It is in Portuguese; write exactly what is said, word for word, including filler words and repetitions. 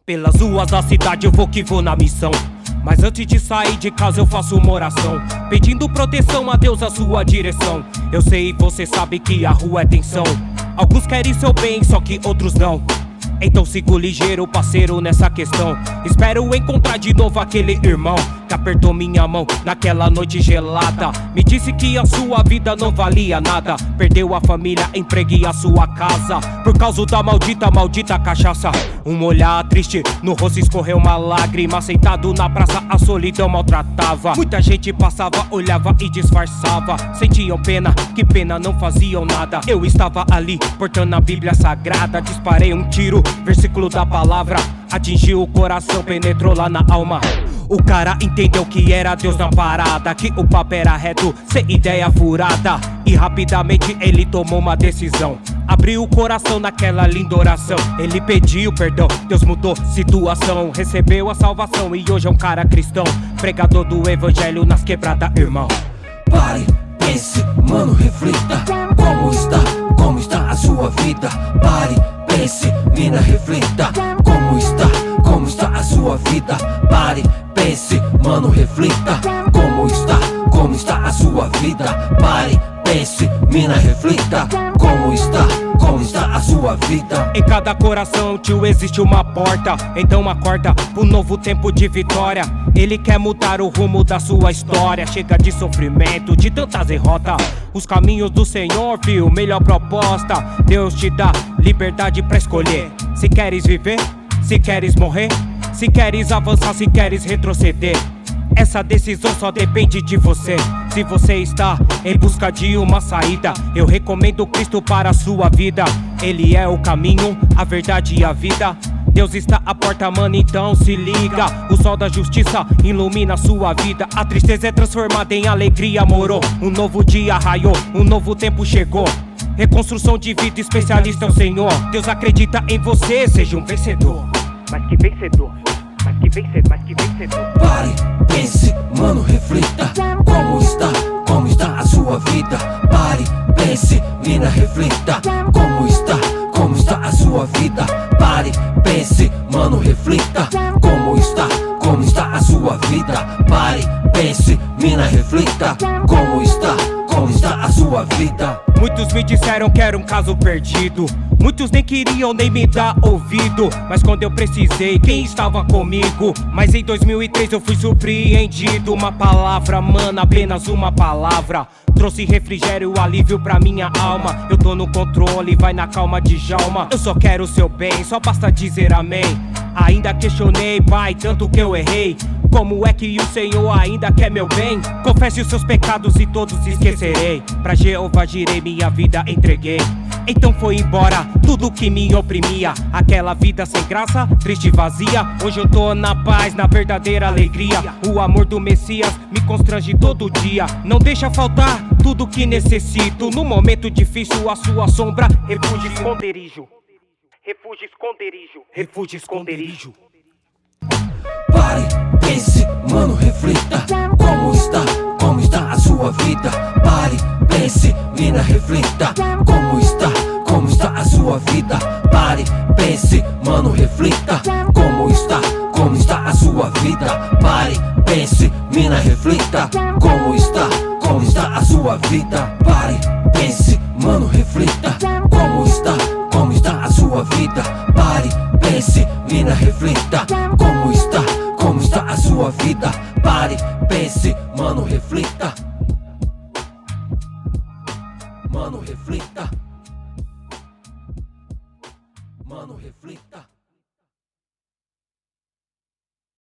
Pelas ruas da cidade eu vou que vou na missão. Mas antes de sair de casa eu faço uma oração, pedindo proteção a Deus, a sua direção. Eu sei e você sabe que a rua é tensão. Alguns querem seu bem, só que outros não. Então sigo ligeiro, parceiro, nessa questão. Espero encontrar de novo aquele irmão que apertou minha mão naquela noite gelada. Me disse que a sua vida não valia nada. Perdeu a família, emprego e a sua casa por causa da maldita, maldita cachaça. Um olhar triste, no rosto escorreu uma lágrima. Sentado na praça, a solidão maltratava. Muita gente passava, olhava e disfarçava. Sentiam pena, que pena, não faziam nada. Eu estava ali, portando a Bíblia Sagrada. Disparei um tiro, versículo da palavra atingiu o coração, penetrou lá na alma. O cara entendeu que era Deus na parada, que o papo era reto, sem ideia furada. E rapidamente ele tomou uma decisão, abriu o coração naquela linda oração. Ele pediu perdão, Deus mudou situação, recebeu a salvação e hoje é um cara cristão, pregador do evangelho nas quebradas, irmão. Pare, pense, mano, reflita. Como está, como está a sua vida? Pare, pense, mina, reflita. Como está, como está a sua vida? Pare, pense, mano, reflita. Como está, como está a sua vida? Pare, pense, mina, reflita. Como está, como está a sua vida? Em cada coração, tio, existe uma porta. Então acorda pro novo tempo de vitória. Ele quer mudar o rumo da sua história. Chega de sofrimento, de tantas derrotas. Os caminhos do Senhor, viu, melhor proposta. Deus te dá liberdade pra escolher. Se queres viver, se queres morrer, se queres avançar, se queres retroceder. Essa decisão só depende de você. Se você está em busca de uma saída, eu recomendo Cristo para a sua vida. Ele é o caminho, a verdade e a vida. Deus está à porta, mano, então se liga. O sol da justiça ilumina a sua vida. A tristeza é transformada em alegria, moro. Um novo dia raiou, um novo tempo chegou. Reconstrução de vida, especialista é o Senhor. Deus acredita em você, seja um vencedor. Mais que vencedor, mais que vencedor, mais que vencedor. Pare, pense, mano, reflita. Como está, como está a sua vida? Pare, pense, mina, reflita. Como está, como está a sua vida? Pare, pense, mano, reflita. Como está, como está a sua vida? Pare, pense, mina, reflita. Como está, como está a sua vida? Muitos me disseram que era um caso perdido. Muitos nem queriam nem me dar ouvido. Mas quando eu precisei, quem estava comigo? Mas em dois mil e três eu fui surpreendido. Uma palavra, mano, apenas uma palavra trouxe refrigério, alívio pra minha alma. Eu tô no controle, vai na calma de Djalma. Eu só quero o seu bem, só basta dizer amém. Ainda questionei, pai, tanto que eu errei. Como é que o Senhor ainda quer meu bem? Confesse os seus pecados e todos esquecerei. Pra Jeová girei, minha vida entreguei. Então foi embora tudo que me oprimia. Aquela vida sem graça, triste e vazia. Hoje eu tô na paz, na verdadeira alegria. O amor do Messias me constrange todo dia. Não deixa faltar tudo que necessito. No momento difícil, a sua sombra, refúgio, esconderijo. Refúgio, esconderijo. Refúgio, esconderijo. Pare, pense, mano, reflita. Como está, como está a sua vida? Pare, pense, mina, reflita. Como está, como está a sua vida? Pare, pense, mano, reflita. Como está, como está a sua vida? Pare, pense, mina, reflita. Como está, como está a sua vida? Pare, pense, mano, reflita. Como está, como está a sua vida? Pare, pense, mina, reflita. Como está, como está a sua vida? Pare, pense, mano, reflita.